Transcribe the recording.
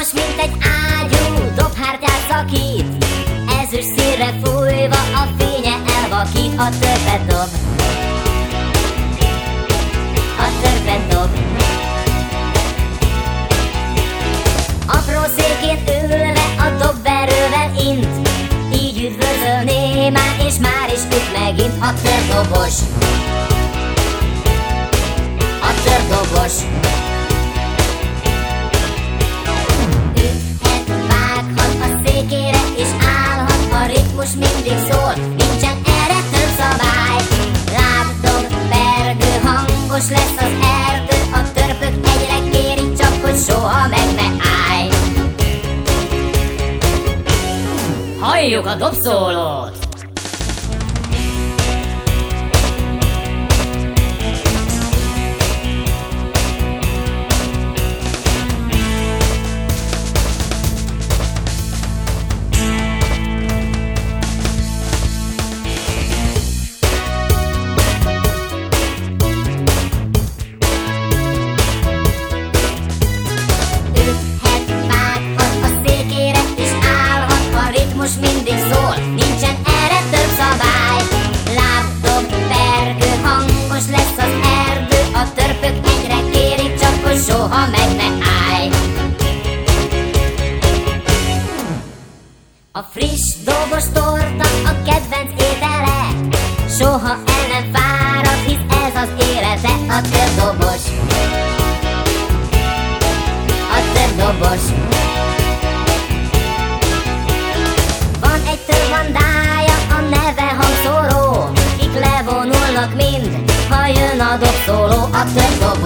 Most mint egy ágyú dobhártyát szakít, ezüst színre fújva a fénye elvakít. A törpet dob, a törpet dob. Apró székén ülve a dobverővel int, így üdvözöl némán, és már is üt megint. A tördobos, a tördobos. Üthet, vághat a székére, és állhat, a ritmus mindig szól, nincsen erre több szabály. Lábdob, pergő, hangos lesz az erdő, a törpök egyre kérik, csak hogy soha meg ne állj. Halljuk a dobszólót! Most mindig szól, nincsen erre több szabály. Lábdob, pergő, hangos lesz az erdő, a törpök egyre kérik, csak hogy soha meg ne állj. A friss dobos torta a kedvenc étele, soha el nem fárad, hisz ez az élete. A tördobos, a tördobos. Egy törbandája, a neve hangszóró, kik levonulnak mind, ha jön a dobszóló. A tördobos,